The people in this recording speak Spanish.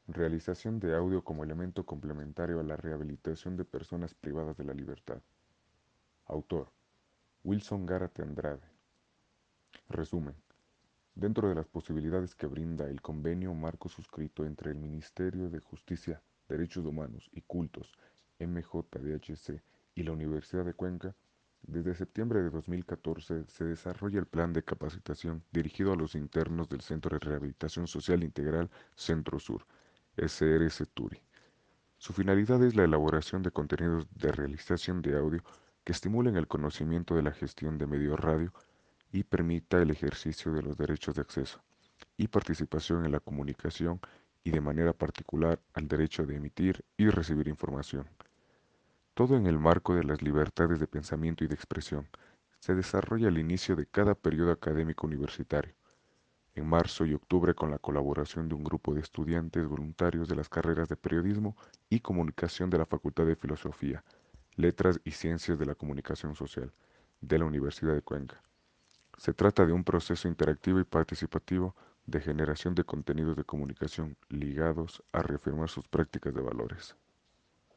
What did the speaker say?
Realización de audio como elemento complementario a la rehabilitación de personas privadas de la libertad. Autor: Wilson Gárate Andrade. Resumen: dentro de las posibilidades que brinda el convenio marco suscrito entre el Ministerio de Justicia, Derechos Humanos y Cultos (MJDHC) y la Universidad de Cuenca, desde septiembre de 2014 se desarrolla el plan de capacitación dirigido a los internos del Centro de Rehabilitación Social Integral Centro Sur, SRS Turi. Su finalidad es la elaboración de contenidos de realización de audio que estimulen el conocimiento de la gestión de medios radio y permita el ejercicio de los derechos de acceso y participación en la comunicación y de manera particular al derecho de emitir y recibir información. Todo en el marco de las libertades de pensamiento y de expresión. Se desarrolla al inicio de cada periodo académico universitario, en marzo y octubre con la colaboración de un grupo de estudiantes voluntarios de las carreras de Periodismo y Comunicación de la Facultad de Filosofía, Letras y Ciencias de la Comunicación Social de la Universidad de Cuenca. Se trata de un proceso interactivo y participativo de generación de contenidos de comunicación ligados a reafirmar sus prácticas de valores.